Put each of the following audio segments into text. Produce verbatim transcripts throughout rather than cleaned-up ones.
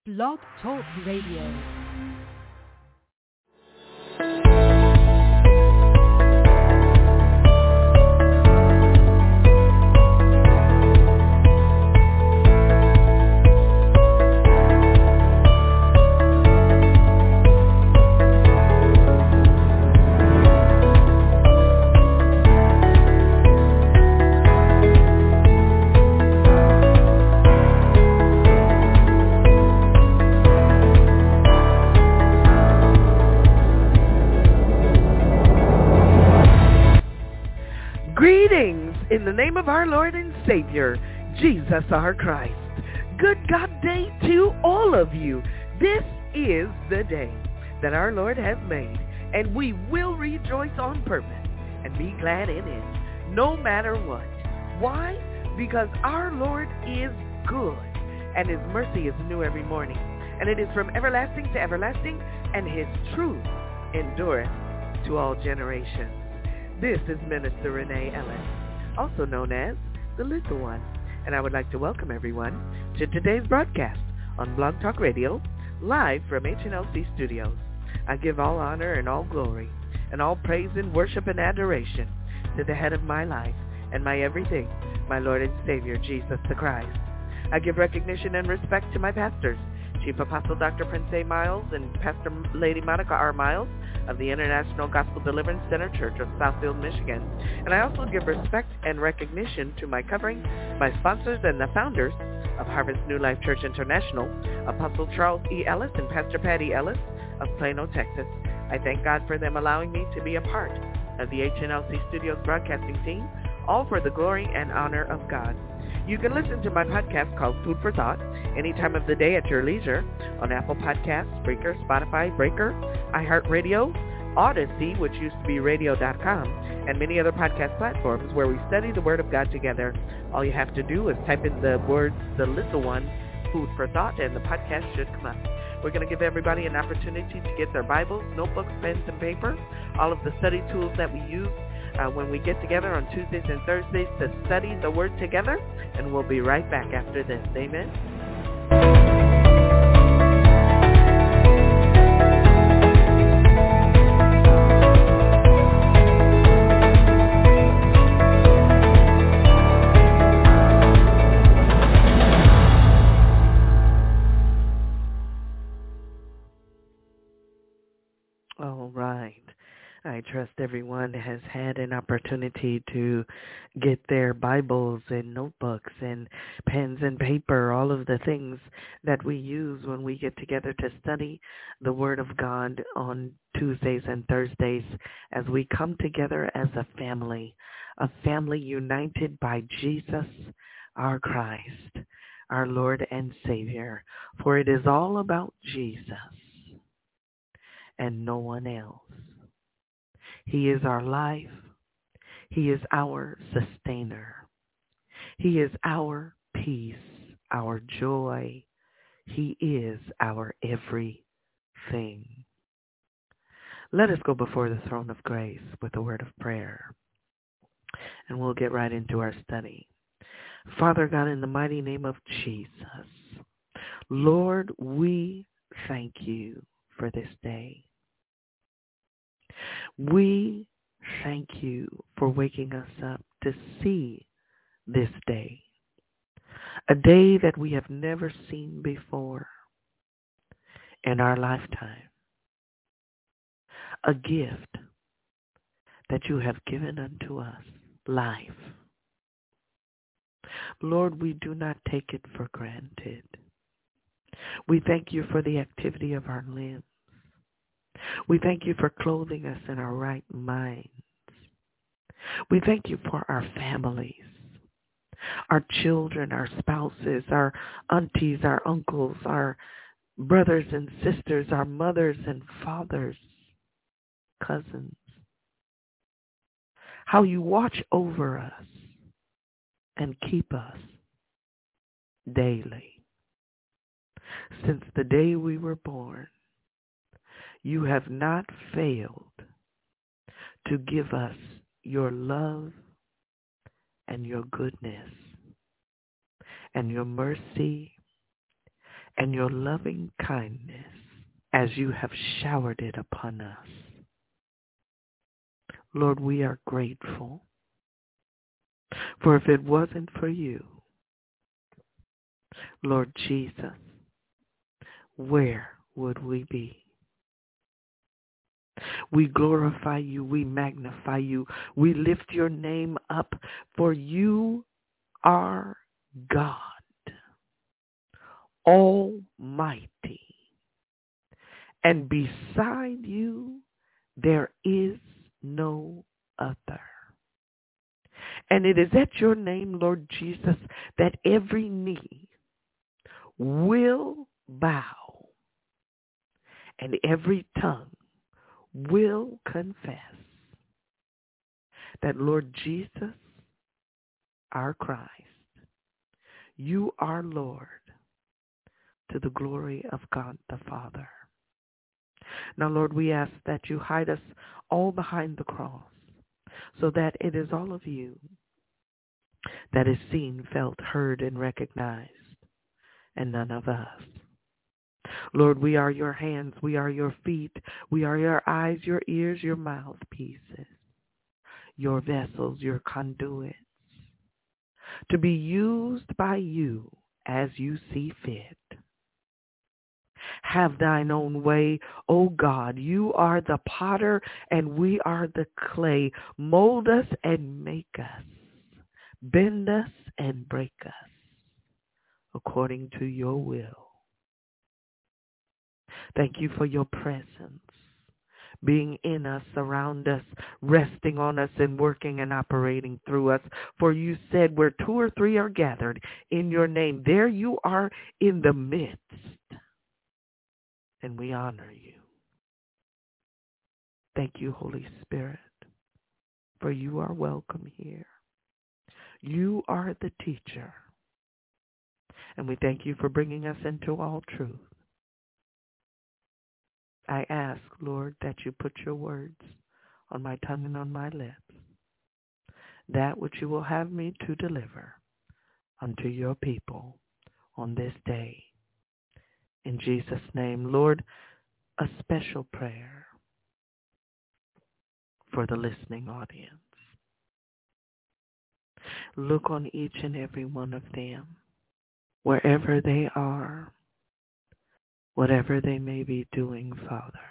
Blog Talk Radio. In the name of our Lord and Savior, Jesus our Christ. Good God day to all of you. This is the day that our Lord has made, and we will rejoice on purpose and be glad in it, no matter what. Why? Because our Lord is good, and his mercy is new every morning, and it is from everlasting to everlasting, and his truth endureth to all generations. This is Minister Renee Ellis, also known as the Little One, and I would like to welcome everyone to today's broadcast on Blog Talk Radio, live from H N L C Studios. I give all honor and all glory and all praise and worship and adoration to the head of my life and my everything, my Lord and Savior, Jesus the Christ. I give recognition and respect to my pastors, Chief Apostle Doctor Prince A. Miles and Pastor Lady Monica R. Miles of the International Gospel Deliverance Center Church of Southfield, Michigan. And I also give respect and recognition to my covering, my sponsors, and the founders of Harvest New Life Church International, Apostle Charles E. Ellis and Pastor Patty Ellis of Plano, Texas. I thank God for them allowing me to be a part of the H N L C Studios broadcasting team, all for the glory and honor of God. You can listen to my podcast called Food for Thought any time of the day at your leisure on Apple Podcasts, Spreaker, Spotify, Breaker, iHeartRadio, Odyssey, which used to be radio dot com, and many other podcast platforms where we study the Word of God together. All you have to do is type in the words, the little one, Food for Thought, and the podcast should come up. We're going to give everybody an opportunity to get their Bibles, notebooks, pens, and paper, all of the study tools that we use Uh, when we get together on Tuesdays and Thursdays to study the Word together, and we'll be right back after this. Amen. All right. I trust everyone has had an opportunity to get their Bibles and notebooks and pens and paper, all of the things that we use when we get together to study the Word of God on Tuesdays and Thursdays as we come together as a family, a family united by Jesus, our Christ, our Lord and Savior. For it is all about Jesus and no one else. He is our life. He is our sustainer. He is our peace, our joy. He is our everything. Let us go before the throne of grace with a word of prayer, and we'll get right into our study. Father God, in the mighty name of Jesus, Lord, we thank you for this day. We thank you for waking us up to see this day, a day that we have never seen before in our lifetime, a gift that you have given unto us, life. Lord, we do not take it for granted. We thank you for the activity of our limbs. We thank you for clothing us in our right minds. We thank you for our families, our children, our spouses, our aunties, our uncles, our brothers and sisters, our mothers and fathers, cousins. How you watch over us and keep us daily. Since the day we were born, you have not failed to give us your love and your goodness and your mercy and your loving kindness as you have showered it upon us. Lord, we are grateful. For if it wasn't for you, Lord Jesus, where would we be? We glorify you. We magnify you. We lift your name up, for you are God, Almighty. And beside you, there is no other. And it is at your name, Lord Jesus, that every knee will bow and every tongue will confess that, Lord Jesus, our Christ, you are Lord, to the glory of God the Father. Now, Lord, we ask that you hide us all behind the cross, so that it is all of you that is seen, felt, heard, and recognized, and none of us. Lord, we are your hands, we are your feet, we are your eyes, your ears, your mouthpieces, your vessels, your conduits, to be used by you as you see fit. Have thine own way, O God. You are the potter and we are the clay. Mold us and make us. Bend us and break us according to your will. Thank you for your presence being in us, around us, resting on us, and working and operating through us. For you said where two or three are gathered in your name, there you are in the midst. And we honor you. Thank you, Holy Spirit, for you are welcome here. You are the teacher. And we thank you for bringing us into all truth. I ask, Lord, that you put your words on my tongue and on my lips, that which you will have me to deliver unto your people on this day. In Jesus' name, Lord, a special prayer for the listening audience. Look on each and every one of them, wherever they are, whatever they may be doing, Father.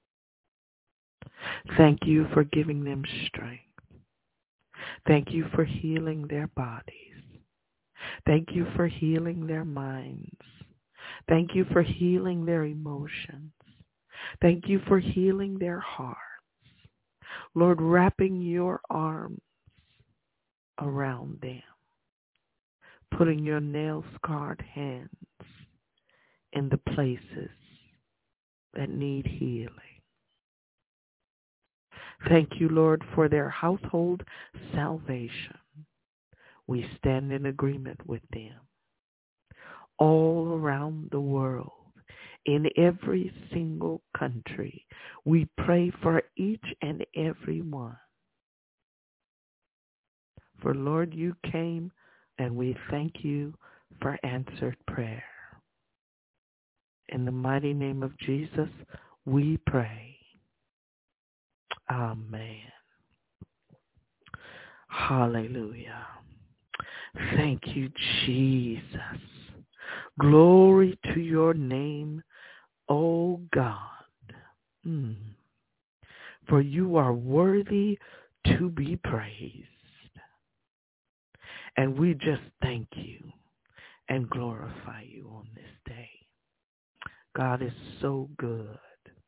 Thank you for giving them strength. Thank you for healing their bodies. Thank you for healing their minds. Thank you for healing their emotions. Thank you for healing their hearts. Lord, wrapping your arms around them, putting your nail-scarred hands in the places that need healing. Thank you, Lord, for their household salvation. We stand in agreement with them all around the world, in every single country. We pray for each and every one. For, Lord, you came, and we thank you for answered prayer. In the mighty name of Jesus, we pray. Amen. Hallelujah. Thank you, Jesus. Glory to your name, O God. Mm. For you are worthy to be praised. And we just thank you and glorify you on this day. God is so good.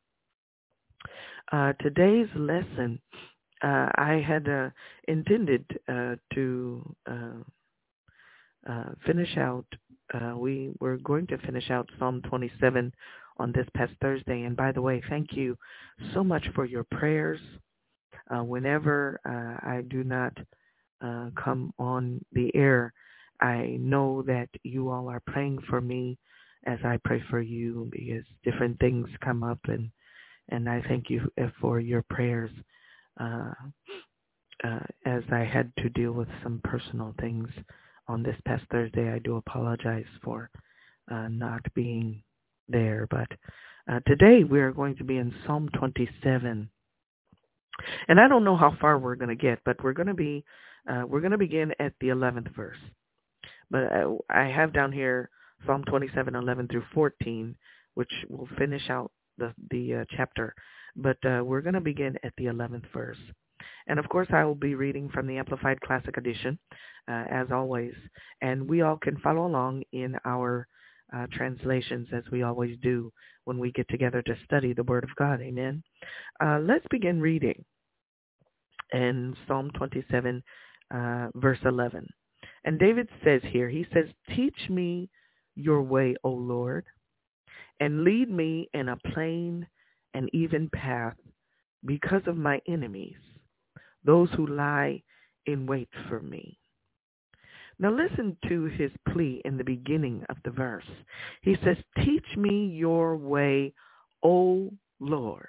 Uh, today's lesson, uh, I had uh, intended uh, to uh, uh, finish out, uh, we were going to finish out Psalm twenty-seven on this past Thursday. And by the way, thank you so much for your prayers. Uh, whenever uh, I do not uh, come on the air, I know that you all are praying for me as I pray for you, because different things come up, and And I thank you for your prayers uh, uh, as I had to deal with some personal things on this past Thursday. I do apologize for uh, not being there. But uh, today we are going to be in Psalm twenty-seven. And I don't know how far we're going to get, but we're going to be, uh, we're going to begin at the eleventh verse. But I, I have down here Psalm twenty-seven, eleven through fourteen, which will finish out the, the uh, chapter. But uh, we're going to begin at the eleventh verse. And, of course, I will be reading from the Amplified Classic Edition, uh, as always. And we all can follow along in our uh, translations, as we always do when we get together to study the Word of God. Amen. Uh, let's begin reading in Psalm twenty-seven, uh, verse eleven. And David says here, he says, "Teach me your way, O Lord, and lead me in a plain and even path because of my enemies, those who lie in wait for me." Now listen to his plea in the beginning of the verse. He says, "Teach me your way, O Lord."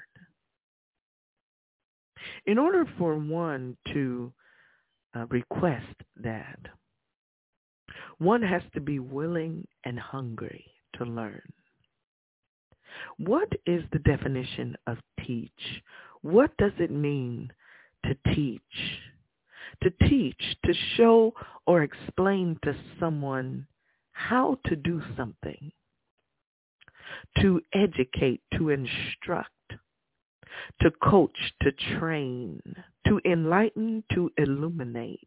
In order for one to uh, request that, one has to be willing and hungry to learn. What is the definition of teach? What does it mean to teach? To teach, to show or explain to someone how to do something. To educate, to instruct. To coach, to train. To enlighten, to illuminate.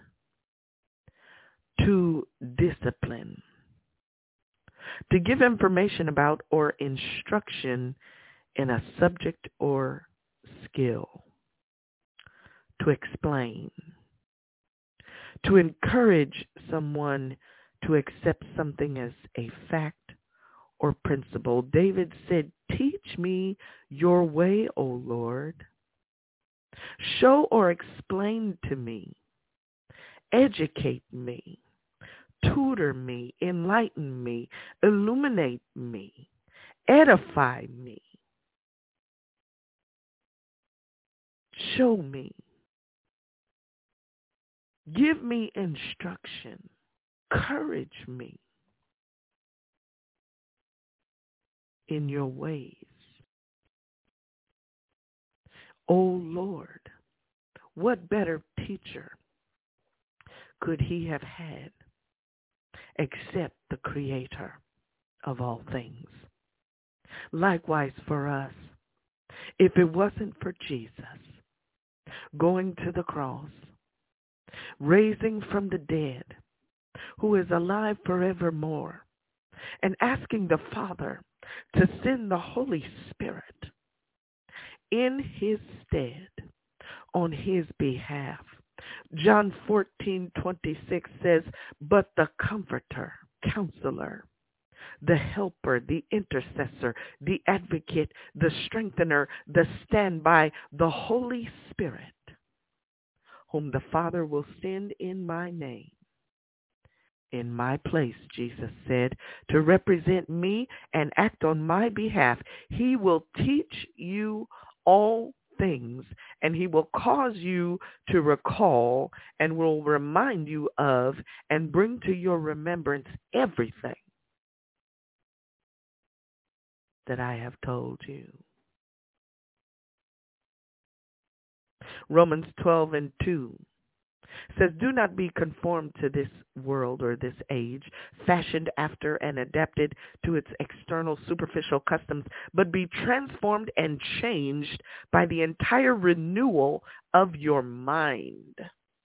To discipline. To give information about or instruction in a subject or skill. To explain. To encourage someone to accept something as a fact or principle. David said, "Teach me your way, O Lord. Show or explain to me. Educate me. Tutor me. Enlighten me. Illuminate me. Edify me. Show me. Give me instruction. Encourage me in your ways. O Lord, what better teacher could he have had except the Creator of all things? Likewise for us, if it wasn't for Jesus going to the cross, raising from the dead, who is alive forevermore, and asking the Father to send the Holy Spirit in his stead on his behalf. John fourteen twenty-six says, "But the Comforter, Counselor, the Helper, the Intercessor, the Advocate, the Strengthener, the Standby, the Holy Spirit, whom the Father will send in my name, in my place," Jesus said, "to represent me and act on my behalf. He will teach you all things, and he will cause you to recall and will remind you of and bring to your remembrance everything that I have told you." Romans twelve and two says, "Do not be conformed to this world or this age, fashioned after and adapted to its external superficial customs, but be transformed and changed by the entire renewal of your mind,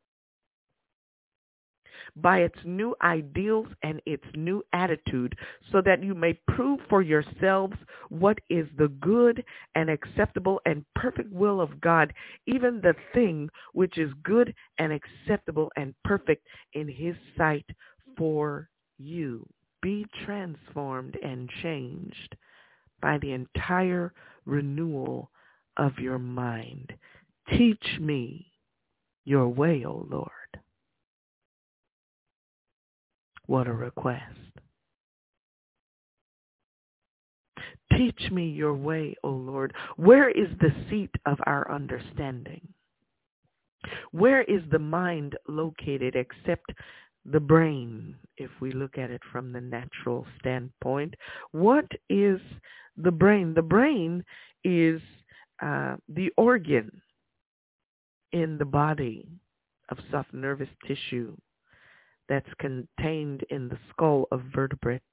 by its new ideals and its new attitude, so that you may prove for yourselves what is the good and acceptable and perfect will of God, even the thing which is good and acceptable and perfect in his sight for you." Be transformed and changed by the entire renewal of your mind. Teach me your way, O Lord. What a request. Teach me your way, O Lord. Where is the seat of our understanding? Where is the mind located except the brain, if we look at it from the natural standpoint. What is the brain? The brain is uh, the organ in the body of soft nervous tissue that's contained in the skull of vertebrates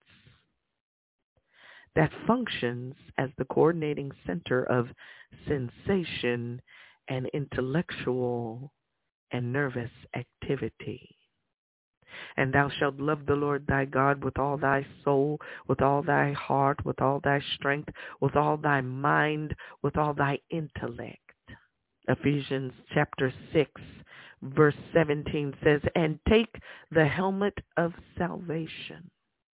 that functions as the coordinating center of sensation and intellectual and nervous activity. And thou shalt love the Lord thy God with all thy soul, with all thy heart, with all thy strength, with all thy mind, with all thy intellect. Ephesians chapter six, verse seventeen says, and take the helmet of salvation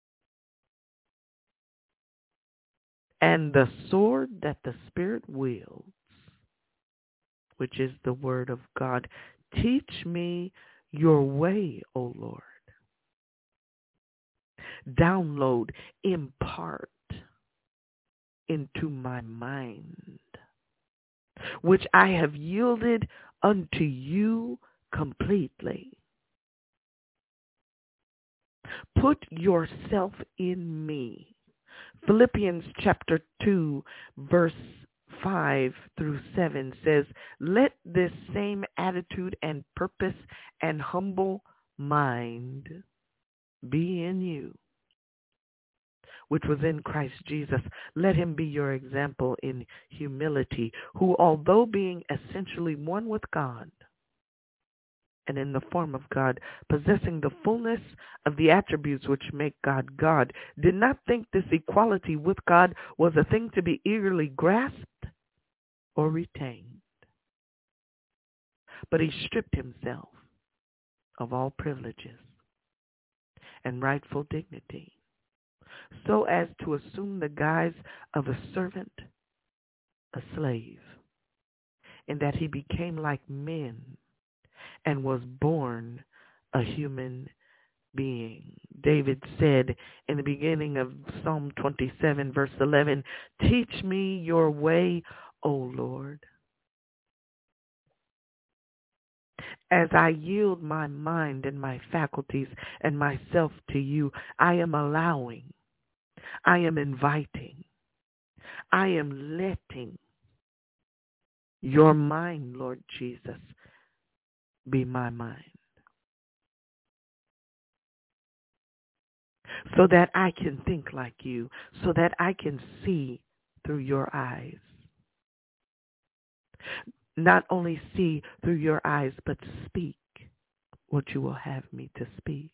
and the sword that the Spirit wields, which is the word of God. Teach me your way, O Lord. Download, impart into my mind, which I have yielded unto you completely. Put yourself in me. Philippians chapter two, verse five through seven says, let this same attitude and purpose and humble mind be in you, which was in Christ Jesus. Let him be your example in humility, who, although being essentially one with God, and in the form of God, possessing the fullness of the attributes which make God God, did not think this equality with God was a thing to be eagerly grasped or retained. But he stripped himself of all privileges and rightful dignity, so as to assume the guise of a servant, a slave, in that he became like men and was born a human being. David said in the beginning of Psalm twenty-seven, verse eleven, teach me your way, O Lord. As I yield my mind and my faculties and myself to you, I am allowing, I am inviting, I am letting your mind, Lord Jesus, be my mind, so that I can think like you, so that I can see through your eyes. Not only see through your eyes, but speak what you will have me to speak.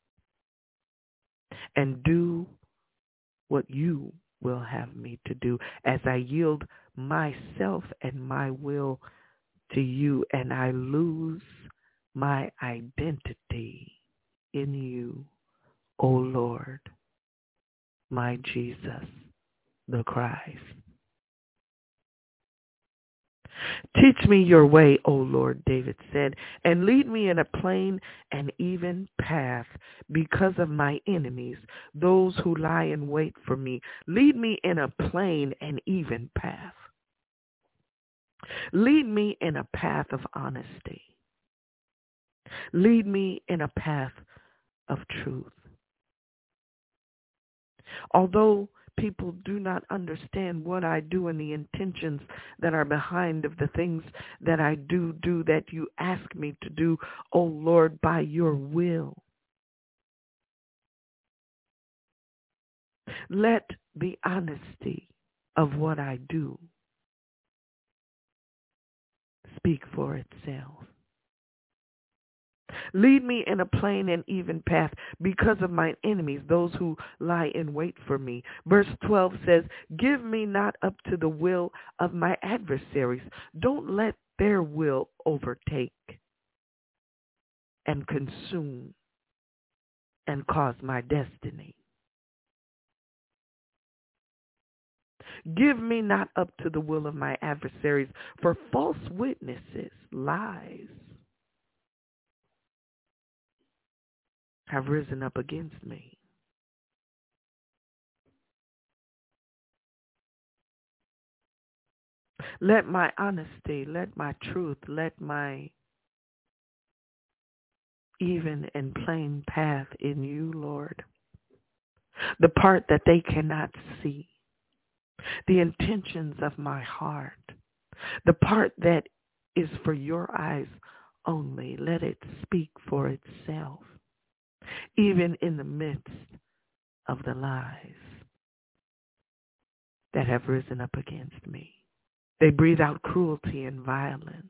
And do what you will have me to do as I yield myself and my will to you, and I lose my identity in you, O Lord, my Jesus, the Christ. Teach me your way, O Lord, David said, and lead me in a plain and even path because of my enemies, those who lie in wait for me. Lead me in a plain and even path. Lead me in a path of honesty. Lead me in a path of truth. Although people do not understand what I do and the intentions that are behind of the things that I do do that you ask me to do, O Lord, by your will. Let the honesty of what I do speak for itself. Lead me in a plain and even path because of my enemies, those who lie in wait for me. Verse twelve says, give me not up to the will of my adversaries. Don't let their will overtake and consume and cause my destiny. Give me not up to the will of my adversaries, for false witnesses, lies, have risen up against me. Let my honesty, let my truth, let my even and plain path in you, Lord. The part that they cannot see, the intentions of my heart, the part that is for your eyes only. Let it speak for itself, even in the midst of the lies that have risen up against me. They breathe out cruelty and violence.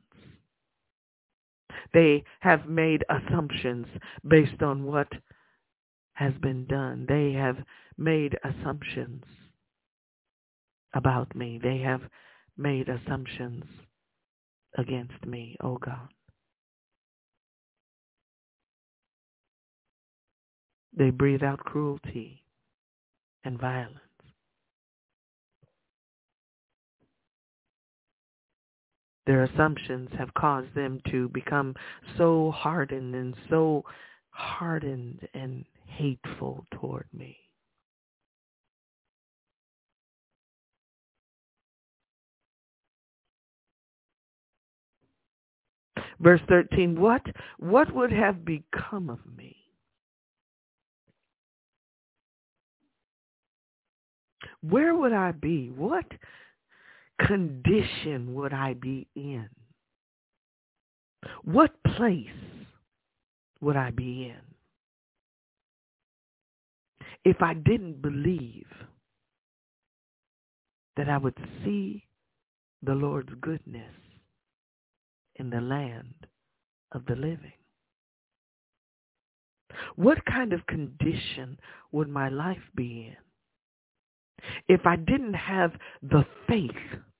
They have made assumptions based on what has been done. They have made assumptions about me. They have made assumptions against me, oh God. They breathe out cruelty and violence. Their assumptions have caused them to become so hardened and so hardened and hateful toward me. Verse thirteen, what, what would have become of me? Where would I be? What condition would I be in? What place would I be in if I didn't believe that I would see the Lord's goodness in the land of the living? What kind of condition would my life be in if I didn't have the faith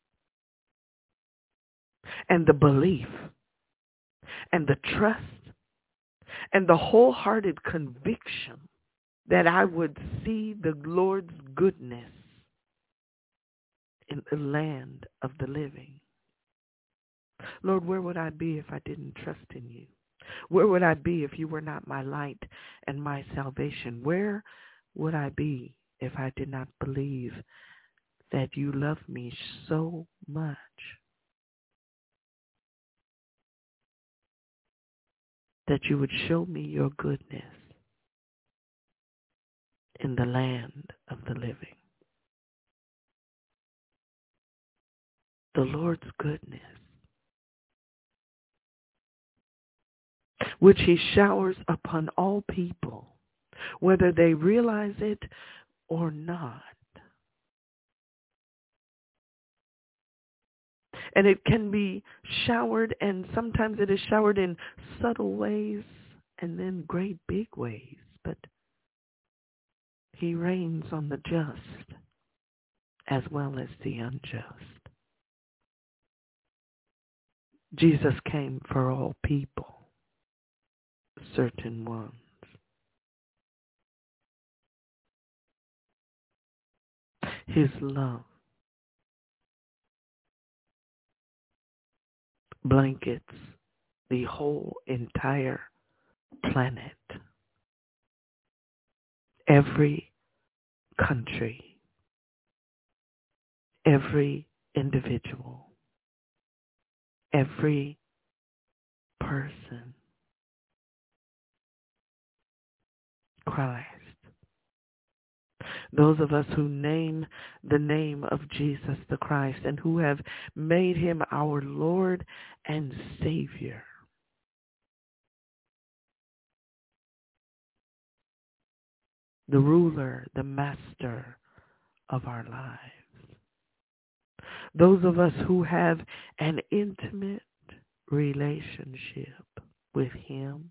and the belief and the trust and the wholehearted conviction that I would see the Lord's goodness in the land of the living? Lord, where would I be if I didn't trust in you? Where would I be if you were not my light and my salvation? Where would I be if I did not believe that you love me so much that you would show me your goodness in the land of the living? The Lord's goodness, which he showers upon all people, whether they realize it or not. And it can be showered, and sometimes it is showered in subtle ways and then great big ways. But he reigns on the just as well as the unjust. Jesus came for all people, certain ones. His love blankets the whole entire planet, every country, every individual, every person. Christ. Those of us who name the name of Jesus the Christ and who have made him our Lord and Savior. The ruler, the master of our lives. Those of us who have an intimate relationship with him,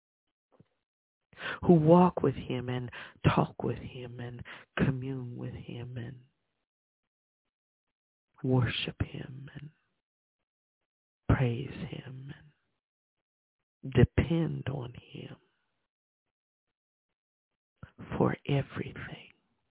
who walk with him and talk with him and commune with him and worship him and praise him and depend on him for everything,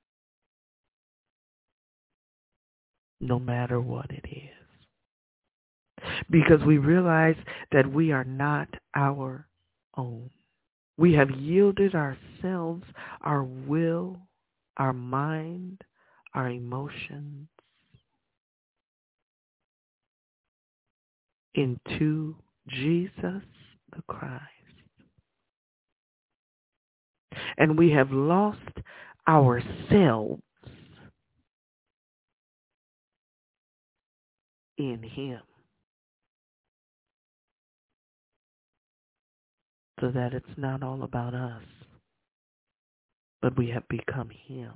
no matter what it is. Because we realize that we are not our own. We have yielded ourselves, our will, our mind, our emotions into Jesus the Christ. And we have lost ourselves in him, so that it's not all about us, but we have become him.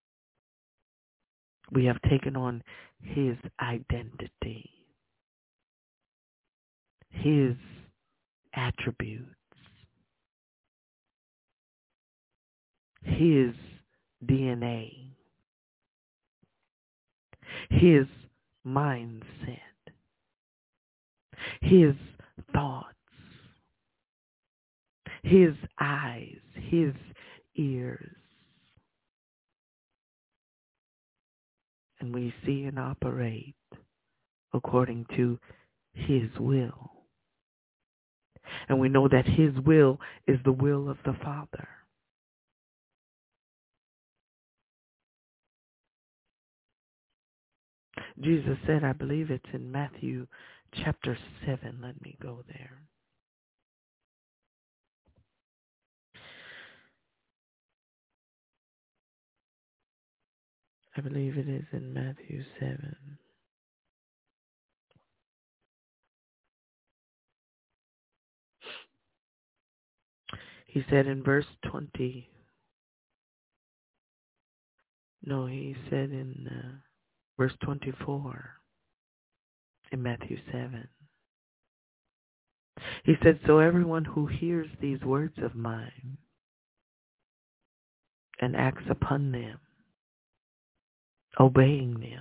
We have taken on his identity, his attributes, his D N A, his mindset, his thoughts, his eyes, his ears. And we see and operate according to his will. And we know that his will is the will of the Father. Jesus said, I believe it's in Matthew chapter seven. Let me go there. I believe it is in Matthew seven. He said in verse twenty. No, he said in uh, verse twenty-four in Matthew seven. He said, so everyone who hears these words of mine and acts upon them, obeying them,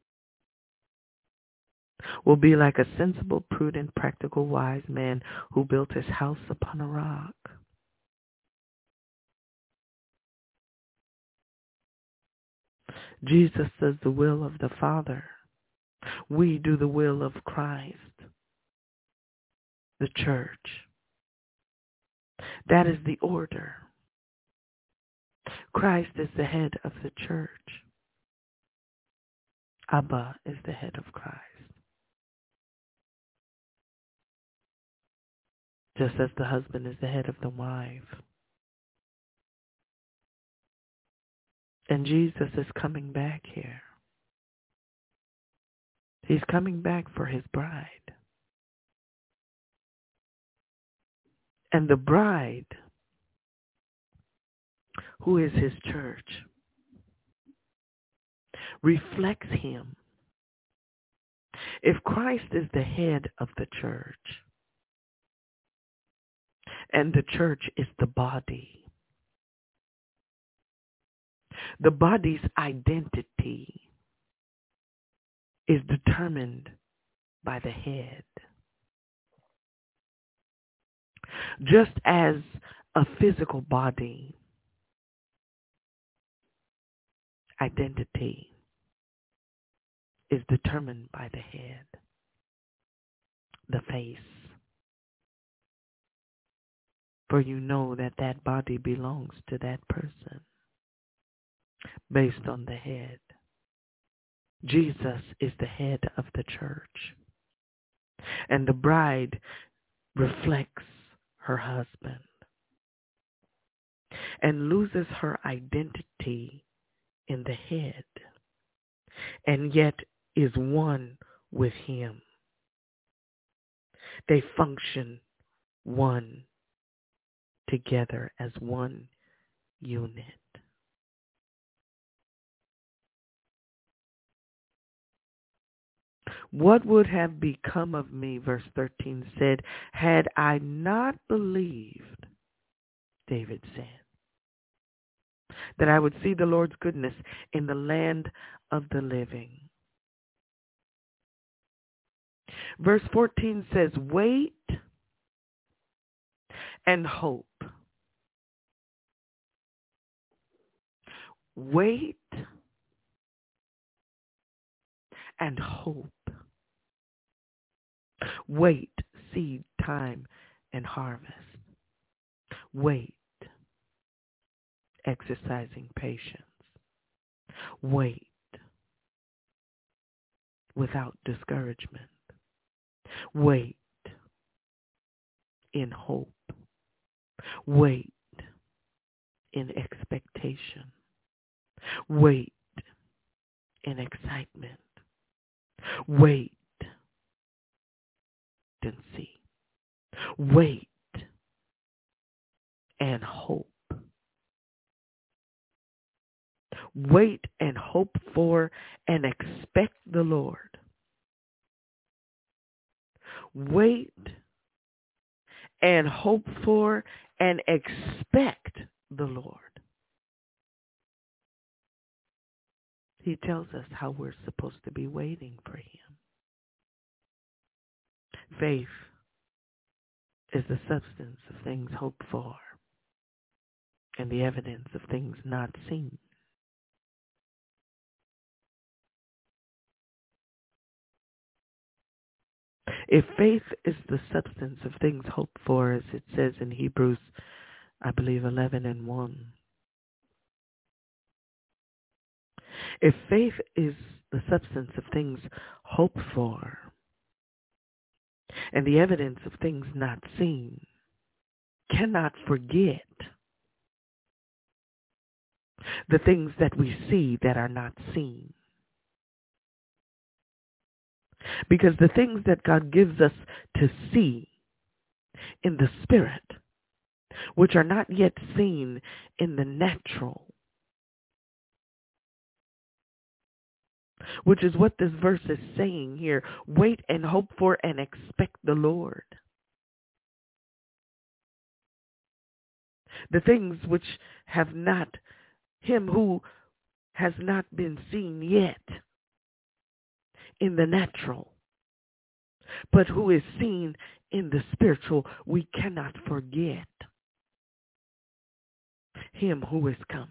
will be like a sensible, prudent, practical, wise man who built his house upon a rock. Jesus does the will of the Father. We do the will of Christ, the church. That is the order. Christ is the head of the church. Abba is the head of Christ. Just as the husband is the head of the wife. And Jesus is coming back here. He's coming back for his bride. And the bride, who is his church, reflects him. If Christ is the head of the church, and the church is the body, the body's identity is determined by the head. Just as a physical body identity is determined by the head, the face. For you know that that body belongs to that person based on the head. Jesus is the head of the church. And the bride reflects her husband and loses her identity in the head, and yet is one with him. They function one together as one unit. What would have become of me, verse thirteen said, had I not believed, David said, that I would see the Lord's goodness in the land of the living. Verse fourteen says, wait and hope. Wait and hope. Wait, seed time and harvest. Wait, exercising patience. Wait, without discouragement. Wait, in hope. Wait, in expectation. Wait in excitement. Wait and see. Wait and hope. Wait and hope for and expect the Lord. Wait and hope for and expect the Lord. He tells us how we're supposed to be waiting for him. Faith is the substance of things hoped for and the evidence of things not seen. If faith is the substance of things hoped for, as it says in Hebrews, I believe eleven and one. If faith is the substance of things hoped for and the evidence of things not seen, cannot forget the things that we see that are not seen. Because the things that God gives us to see in the spirit, which are not yet seen in the natural, which is what this verse is saying here. Wait and hope for and expect the Lord. The things which have not, him who has not been seen yet in the natural, but who is seen in the spiritual, we cannot forget him who is coming.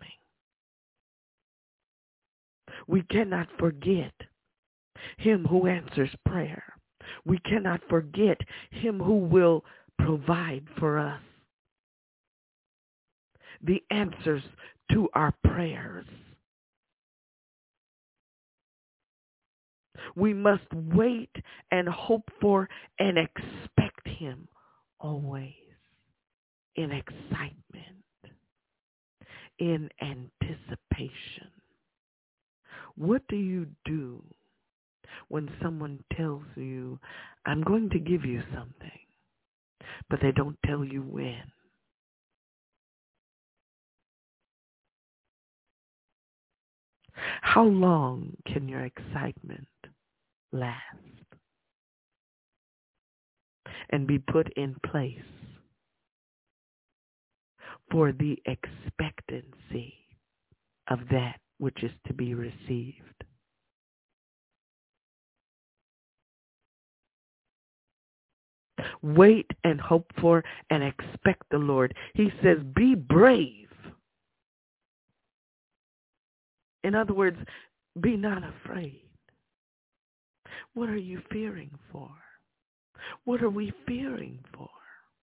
We cannot forget him who answers prayer. We cannot forget him who will provide for us the answers to our prayers. We must wait and hope for and expect him always in excitement, in anticipation. What do you do when someone tells you, I'm going to give you something, but they don't tell you when? How long can your excitement last and be put in place for the expectancy of that which is to be received? Wait and hope for and expect the Lord. He says, be brave. In other words, be not afraid. What are you fearing for? What are we fearing for?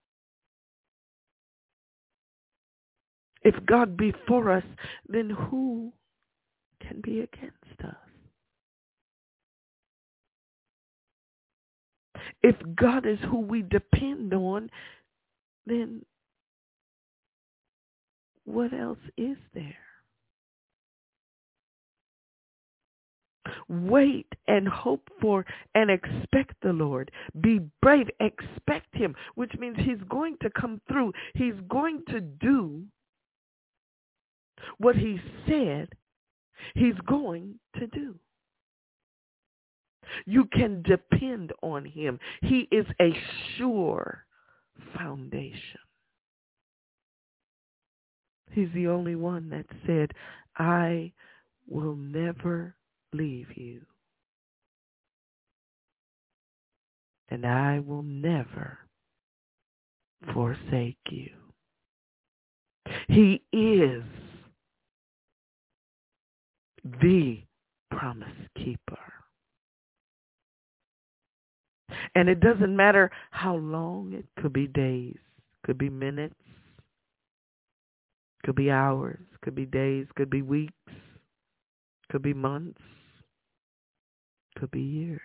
If God be for us, then who can be against us? If God is who we depend on, then what else is there? Wait and hope for and expect the Lord. Be brave. Expect him, which means he's going to come through. He's going to do what he said he's going to do. You can depend on him. He is a sure foundation. He's the only one that said, I will never leave you, and I will never forsake you. He is the promise keeper. And it doesn't matter how long, it could be days, could be minutes, could be hours, could be days, could be weeks, could be months, could be years.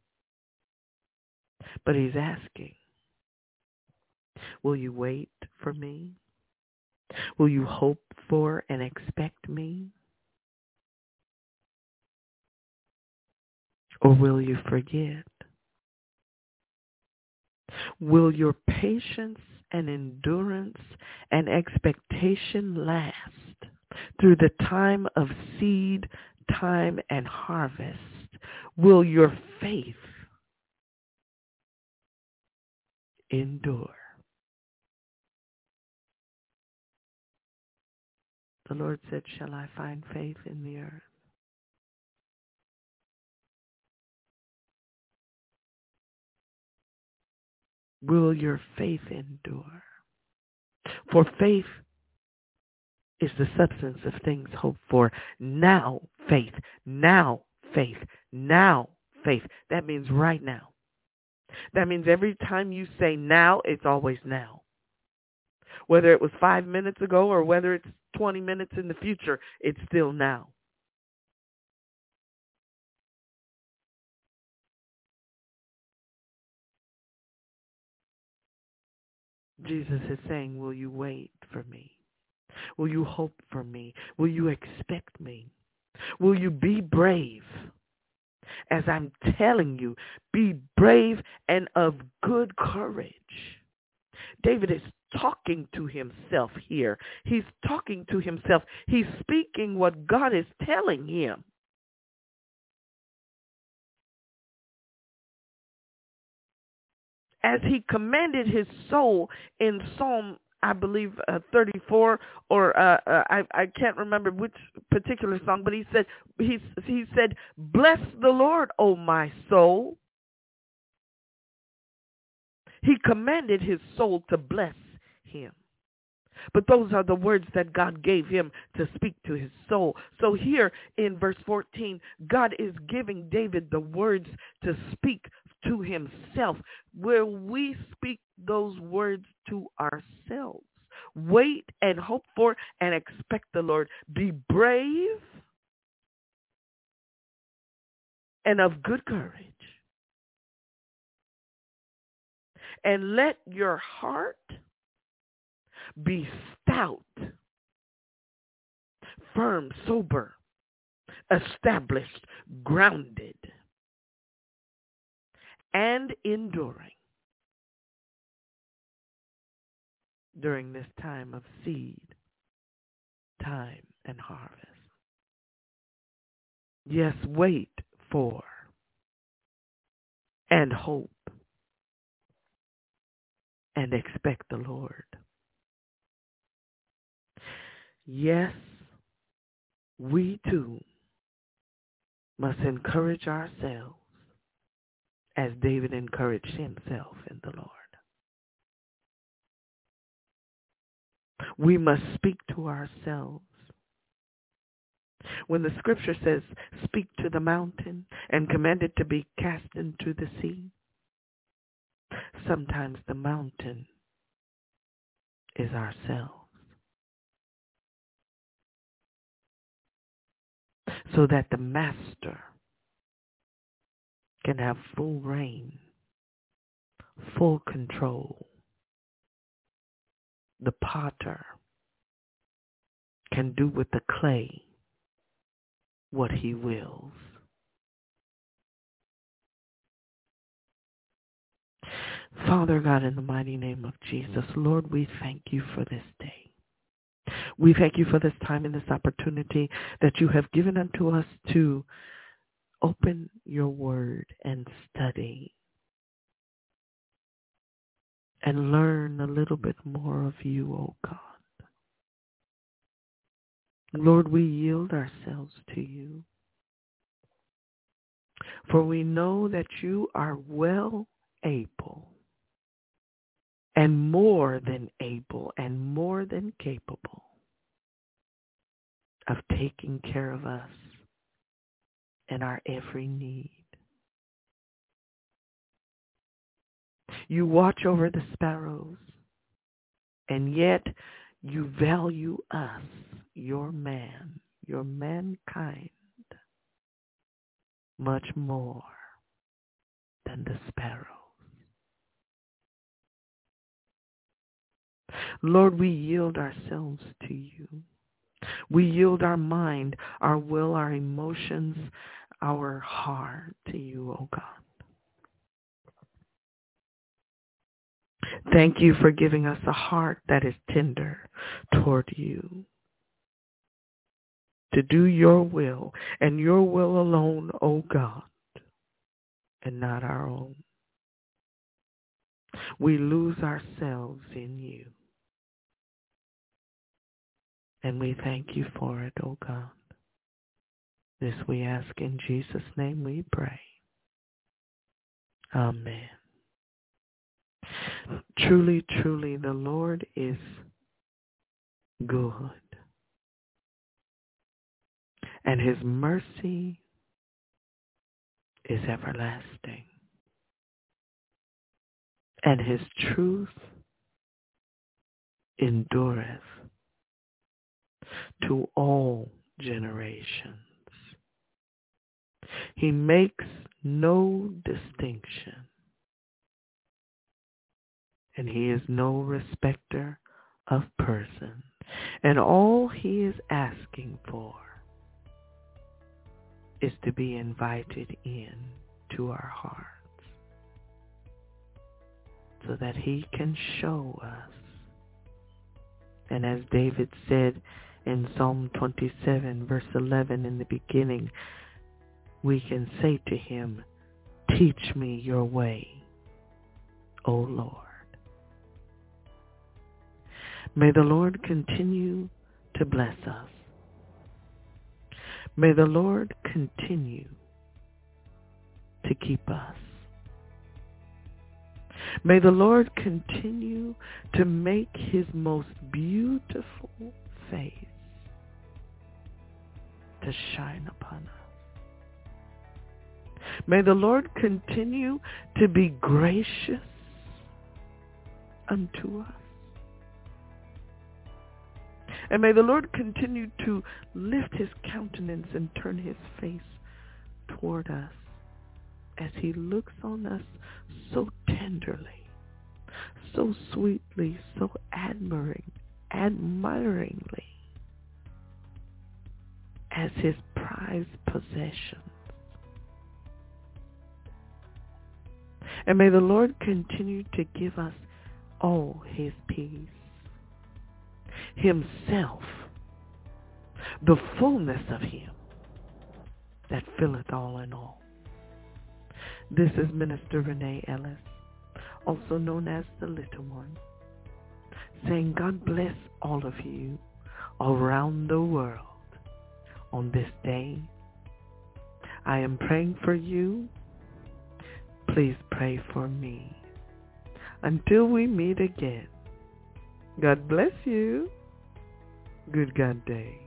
But he's asking, will you wait for me? Will you hope for and expect me? Or will you forget? Will your patience and endurance and expectation last through the time of seed, time, and harvest? Will your faith endure? The Lord said, shall I find faith in the earth? Will your faith endure? For faith is the substance of things hoped for. Now faith, now faith, now faith. That means right now. That means every time you say now, it's always now. Whether it was five minutes ago or whether it's twenty minutes in the future, it's still now. Jesus is saying, will you wait for me? Will you hope for me? Will you expect me? Will you be brave? As I'm telling you, be brave and of good courage. David is talking to himself here. He's talking to himself. He's speaking what God is telling him. As he commanded his soul in Psalm, I believe, uh, thirty-four, or uh, uh, I, I can't remember which particular song, but he said, he, he said, bless the Lord, O my soul. He commanded his soul to bless him. But those are the words that God gave him to speak to his soul. So here in verse fourteen, God is giving David the words to speak to himself. Will we speak those words to ourselves? Wait and hope for and expect the Lord. Be brave and of good courage. And let your heart be stout, firm, sober, established, grounded, and enduring during this time of seed, time, and harvest. Yes, wait for and hope and expect the Lord. Yes, we too must encourage ourselves as David encouraged himself in the Lord. We must speak to ourselves. When the scripture says, speak to the mountain and command it to be cast into the sea, sometimes the mountain is ourselves. So that the master can have full reign, full control. The potter can do with the clay what he wills. Father God, in the mighty name of Jesus, Lord, we thank you for this day. We thank you for this time and this opportunity that you have given unto us to open your word and study and learn a little bit more of you, O God. Lord, we yield ourselves to you, for we know that you are well able and more than able and more than capable of taking care of us and our every need. You watch over the sparrows, and yet you value us, your man, your mankind, much more than the sparrows. Lord, we yield ourselves to you. We yield our mind, our will, our emotions, our heart to you, oh God. Thank you for giving us a heart that is tender toward you, to do your will and your will alone, oh God, and not our own. We lose ourselves in you, and we thank you for it, oh God. This we ask in Jesus' name we pray. Amen. Truly, truly, the Lord is good, and his mercy is everlasting, and his truth endureth to all generations. He makes no distinction, and he is no respecter of persons. And all he is asking for is to be invited in to our hearts so that he can show us. And as David said in Psalm twenty-seven, verse eleven in the beginning, we can say to him, teach me your way, O Lord. May the Lord continue to bless us. May the Lord continue to keep us. May the Lord continue to make his most beautiful face to shine upon us. May the Lord continue to be gracious unto us. And may the Lord continue to lift his countenance and turn his face toward us as he looks on us so tenderly, so sweetly, so admiring, admiringly as his prized possession. And may the Lord continue to give us all his peace, himself, the fullness of him that filleth all in all. This is Minister Renee Ellis, also known as the Little One, saying God bless all of you around the world on this day. I am praying for you. Please pray for me. Until we meet again, God bless you. Good God day.